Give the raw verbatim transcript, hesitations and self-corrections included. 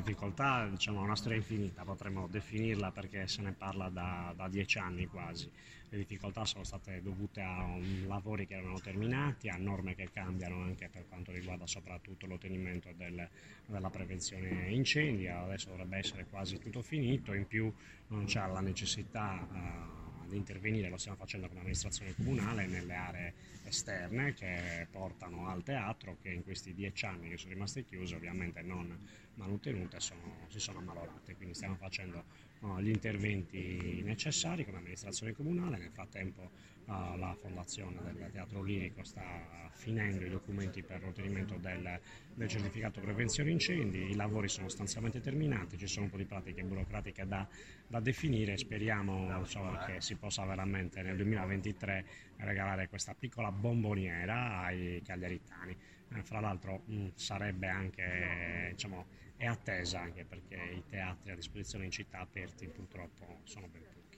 difficoltà, diciamo, è una storia infinita, potremmo definirla perché se ne parla da, da dieci anni quasi. Le difficoltà sono state dovute a um, lavori che erano terminati, a norme che cambiano anche per quanto riguarda soprattutto l'ottenimento del, della prevenzione incendi. Adesso dovrebbe essere quasi tutto finito, in più non c'è la necessità uh, di intervenire, lo stiamo facendo come amministrazione comunale nelle aree esterne che portano al teatro, che in questi dieci anni che sono rimaste chiuse ovviamente non manutenute sono, si sono ammalorate, quindi stiamo facendo uh, gli interventi necessari come amministrazione comunale. Nel frattempo uh, la fondazione del teatro lirico sta finendo i documenti per l'ottenimento del, del certificato prevenzione incendi, i lavori sono sostanzialmente terminati, ci sono un po' di pratiche burocratiche da, da definire, speriamo insomma, che si possa veramente nel duemilaventitré regalare questa piccola bomboniera ai cagliaritani. Eh, fra l'altro mh, sarebbe anche, diciamo, è attesa anche perché i teatri a disposizione in città aperti purtroppo sono ben pochi.